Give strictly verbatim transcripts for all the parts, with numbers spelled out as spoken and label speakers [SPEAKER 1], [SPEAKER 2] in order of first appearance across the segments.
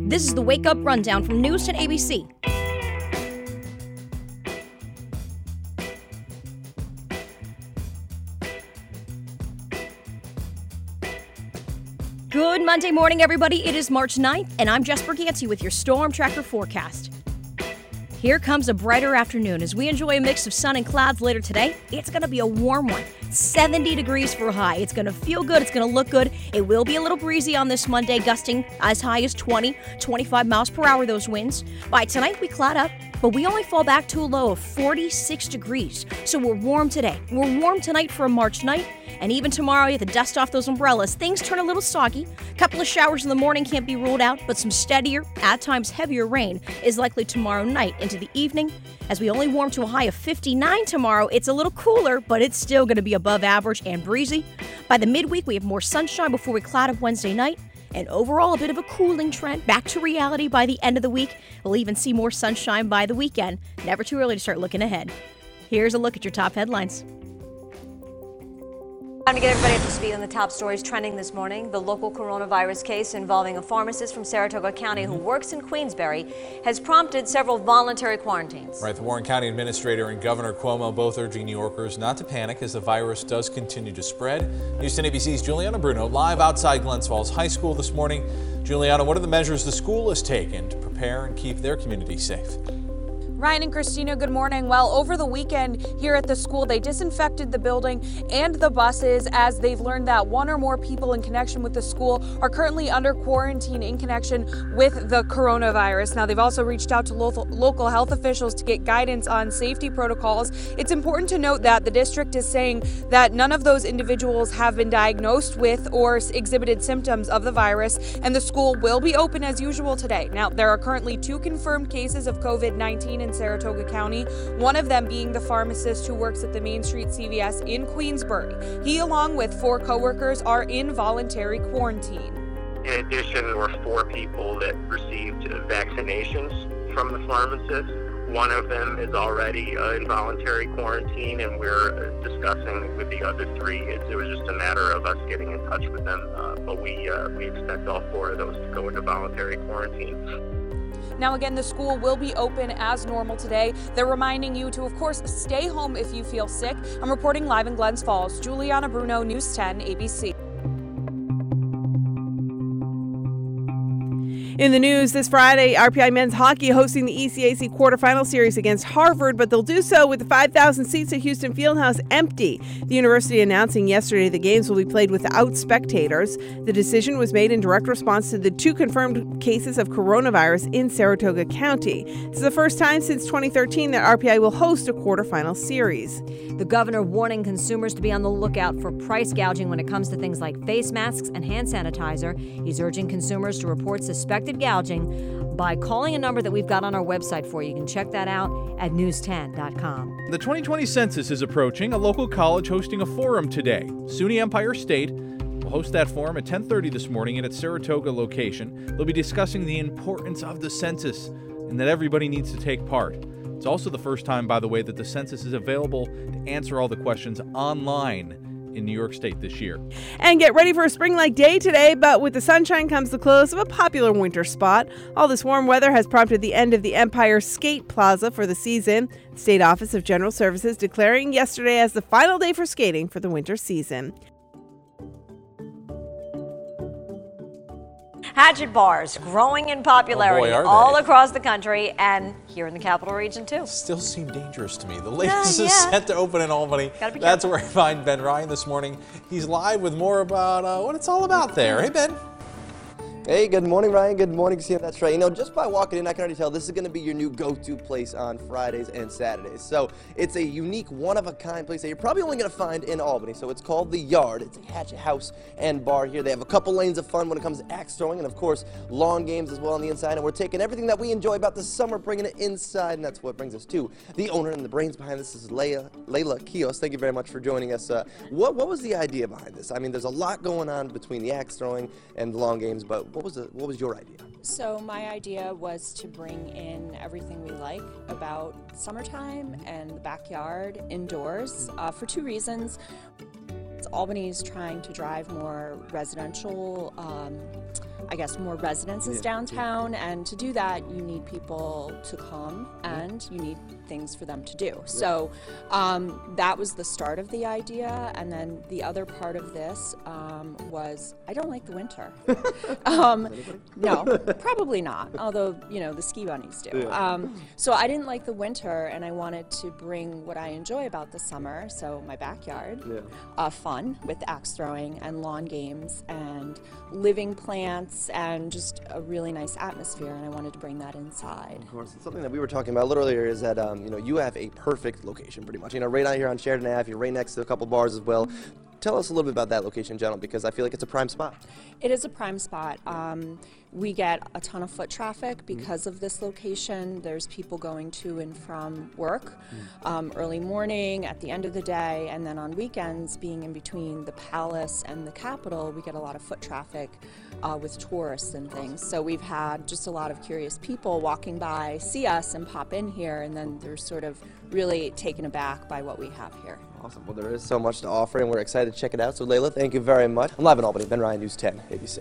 [SPEAKER 1] This is the Wake Up Rundown from News ten A B C. Good Monday morning, everybody. It is March ninth, and I'm Jess Berganti with your Storm Tracker forecast. Here comes a brighter afternoon as we enjoy a mix of sun and clouds later today. It's going to be a warm one, seventy degrees for a high. It's going to feel good. It's going to look good. It will be a little breezy on this Monday, gusting as high as twenty, twenty-five miles per hour, those winds. By tonight, we cloud up, but we only fall back to a low of forty-six degrees. So we're warm today. We're warm tonight for a March night. And even tomorrow, you have to dust off those umbrellas. Things turn a little soggy. A couple of showers in the morning can't be ruled out, but some steadier, at times heavier rain is likely tomorrow night into the evening. As we only warm to a high of fifty-nine tomorrow, it's a little cooler, but it's still going to be above average and breezy. By the midweek, we have more sunshine before we cloud up Wednesday night. And overall, a bit of a cooling trend. Back to reality by the end of the week. We'll even see more sunshine by the weekend. Never too early to start looking ahead. Here's a look at your top headlines.
[SPEAKER 2] Time to get everybody up to speed on the top stories trending this morning. The local coronavirus case involving a pharmacist from Saratoga County who works in Queensbury has prompted several voluntary quarantines.
[SPEAKER 3] Right, the Warren County Administrator and Governor Cuomo both urging New Yorkers not to panic as the virus does continue to spread. News ten A B C's Juliana Bruno live outside Glens Falls High School this morning. Juliana, what are the measures the school has taken to prepare and keep their community safe?
[SPEAKER 4] Ryan and Christina, good morning. Well, over the weekend here at the school, they disinfected the building and the buses as they've learned that one or more people in connection with the school are currently under quarantine in connection with the coronavirus. Now, they've also reached out to local, local health officials to get guidance on safety protocols. It's important to note that the district is saying that none of those individuals have been diagnosed with or exhibited symptoms of the virus, and the school will be open as usual today. Now, there are currently two confirmed cases of COVID nineteen in Saratoga County, one of them being the pharmacist who works at the Main Street C V S in Queensbury. He, along with four coworkers, are in voluntary quarantine.
[SPEAKER 5] In addition, there were four people that received vaccinations from the pharmacist. One of them is already uh, in voluntary quarantine, and we're discussing with the other three. It, it was just a matter of us getting in touch with them, uh, but we, uh, we expect all four of those to go into voluntary quarantine.
[SPEAKER 4] Now, again, the school will be open as normal today. They're reminding you to, of course, stay home if you feel sick. I'm reporting live in Glens Falls. Juliana Bruno, News ten A B C.
[SPEAKER 6] In the news this Friday, R P I men's hockey hosting the E C A C quarterfinal series against Harvard, but they'll do so with the five thousand seats at Houston Fieldhouse empty. The university announcing yesterday the games will be played without spectators. The decision was made in direct response to the two confirmed cases of coronavirus in Saratoga County. This is the first time since twenty thirteen that R P I will host a quarterfinal series.
[SPEAKER 2] The governor warning consumers to be on the lookout for price gouging when it comes to things like face masks and hand sanitizer. He's urging consumers to report suspected gouging by calling a number that we've got on our website for you. You can check that out at news ten dot com.
[SPEAKER 7] The twenty twenty census is approaching. A local college hosting a forum today. SUNY Empire State will host that forum at ten thirty this morning at its Saratoga location. They'll be discussing the importance of the census and that everybody needs to take part. It's also the first time, by the way, that the census is available to answer all the questions online in New York State this year.
[SPEAKER 6] And get ready for a spring-like day today, but with the sunshine comes the close of a popular winter spot. All this warm weather has prompted the end of the Empire Skate Plaza for the season. The State Office of General Services declaring yesterday as the final day for skating for the winter season.
[SPEAKER 2] Hatchet bars growing in popularity
[SPEAKER 3] oh boy,
[SPEAKER 2] all
[SPEAKER 3] they.
[SPEAKER 2] across the country and here in the capital region too.
[SPEAKER 3] Still seem dangerous to me. The latest
[SPEAKER 2] yeah,
[SPEAKER 3] is
[SPEAKER 2] yeah.
[SPEAKER 3] set to open in Albany.
[SPEAKER 2] Gotta be
[SPEAKER 3] That's
[SPEAKER 2] careful.
[SPEAKER 3] where I find Ben Ryan this morning. He's live with more about uh, what it's all about there. Hey, Ben.
[SPEAKER 8] Hey, good morning, Ryan. Good morning, Sam. That's right. You know, just by walking in, I can already tell this is going to be your new go-to place on Fridays and Saturdays. So it's a unique, one-of-a-kind place that you're probably only going to find in Albany. So it's called The Yard. It's a Hatchet house and bar here. They have a couple lanes of fun when it comes to axe throwing and, of course, lawn games as well on the inside. And we're taking everything that we enjoy about the summer, bringing it inside, and that's what brings us to the owner and the brains behind this is Leia, Layla Kios. Thank you very much for joining us. Uh, what, what was the idea behind this? I mean, there's a lot going on between the axe throwing and the lawn games, but what was the, what was your idea?
[SPEAKER 9] So my idea was to bring in everything we like about summertime and the backyard indoors uh, for two reasons. Albany is trying to drive more residential um, I guess, more residences
[SPEAKER 8] Yeah.
[SPEAKER 9] downtown. And to do that, you need people to come and you need things for them to do. So um, that was the start of the idea. And then the other part of this um, was I don't like the winter. um, no, probably not. Although, you know, the ski bunnies do.
[SPEAKER 8] Yeah.
[SPEAKER 9] Um, so I didn't like the winter, and I wanted to bring what I enjoy about the summer. So my backyard,
[SPEAKER 8] Yeah.
[SPEAKER 9] uh, fun with axe throwing and lawn games and living plants and just a really nice atmosphere. And I wanted to bring that inside.
[SPEAKER 8] Of course, something that we were talking about a little earlier is that um, you know you have a perfect location, pretty much. You know, right out here on Sheridan Avenue, you're right next to a couple bars as well. Tell us a little bit about that location in general, because I feel like it's a prime spot.
[SPEAKER 9] It is a prime spot. Um, we get a ton of foot traffic because of this location. There's people going to and from work um, early morning, at the end of the day, and then on weekends, being in between the Palace and the Capitol, we get a lot of foot traffic uh, with tourists and things. So we've had just a lot of curious people walking by, see us, and pop in here, and then they're sort of really taken aback by what we have here.
[SPEAKER 8] Awesome. Well, there is so much to offer, and we're excited to check it out. So, Layla, thank you very much. I'm live in Albany. Ben Ryan, News ten, A B C.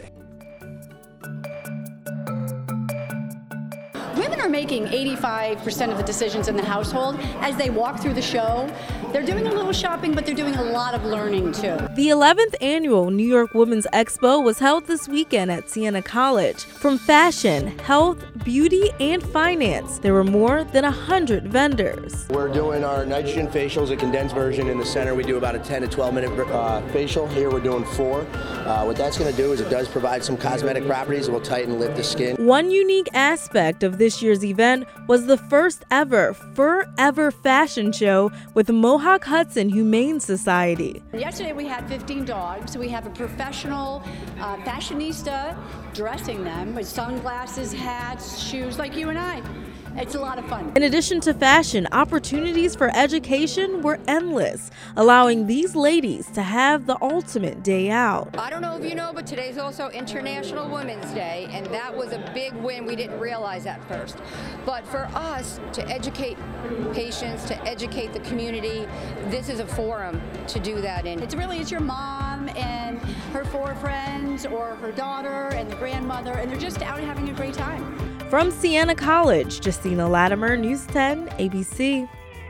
[SPEAKER 10] Women are making eighty-five percent of the decisions in the household. As they walk through the show, they're doing a little shopping, but they're doing a lot of learning too.
[SPEAKER 11] The eleventh annual New York Women's Expo was held this weekend at Siena College. From fashion, health, beauty, and finance, there were more than one hundred vendors.
[SPEAKER 12] We're doing our nitrogen facials, a condensed version in the center. We do about a ten to twelve minute uh, facial. Here we're doing four. Uh, what that's going to do is it does provide some cosmetic properties. It will tighten and lift the skin.
[SPEAKER 11] One unique aspect of this year's event was the first ever Forever fashion show with Mohawk Hudson Humane Society.
[SPEAKER 10] Yesterday we had fifteen dogs. We have a professional uh, fashionista dressing them with sunglasses, hats, shoes, like you and I. It's a lot of fun.
[SPEAKER 11] In addition to fashion, opportunities for education were endless, allowing these ladies to have the ultimate day out.
[SPEAKER 13] I don't know if you know, but today's also International Women's Day, and that was a big win. We didn't realize that first. But for us to educate patients, to educate the community, this is a forum to do that in.
[SPEAKER 10] It's really, it's your mom and her four friends or her daughter and the grandmother, and they're just out having a great time.
[SPEAKER 11] From Siena College, Justina Latimer, News ten, A B C.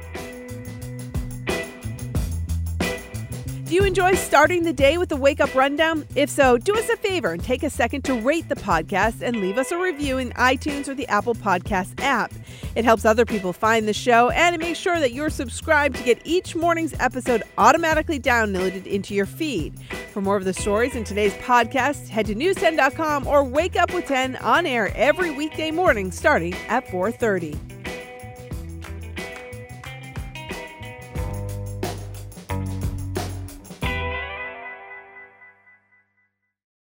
[SPEAKER 6] Do you enjoy starting the day with a wake-up rundown? If so, do us a favor and take a second to rate the podcast and leave us a review in iTunes or the Apple Podcast app. It helps other people find the show, and it makes sure that you're subscribed to get each morning's episode automatically downloaded into your feed. For more of the stories in today's podcast, head to news ten dot com or Wake Up with ten on air every weekday morning starting at four thirty.